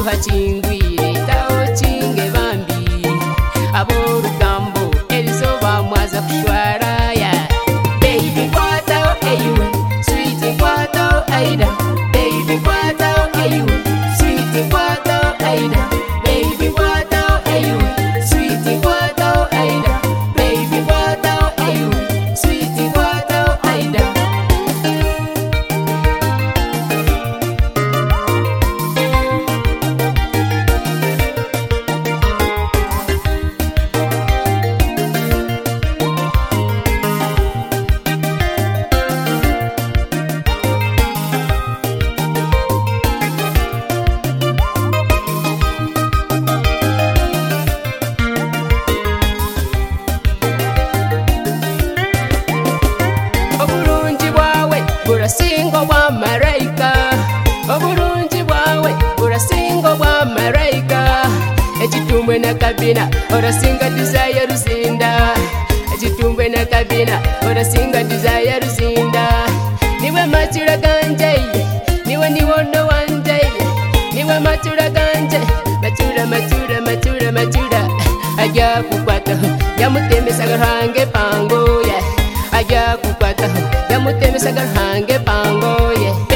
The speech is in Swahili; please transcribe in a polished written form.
hachingwire tao chinge bambi abo rugambo elizoba mwaza kushwara ya baby kwatao eyu sweet kwatao aida baby kwatao eyu sweet kwatao aida baby kwatao eyu sweet kwatao aida baby kwatao eyu sweet kwatao aida Burasingo bwa marayika oburungi bwawe burasingo bwa marayika ekitumbwe na kabina orasinga desire ruzinda ekitumbwe na kabina orasinga desire ruzinda niwe matura ganje niwe niwono wanje niwe matura ganje matura ajya kukwataho yamutemesa gahange pango ajya kukwataho yamutemesa gahange pango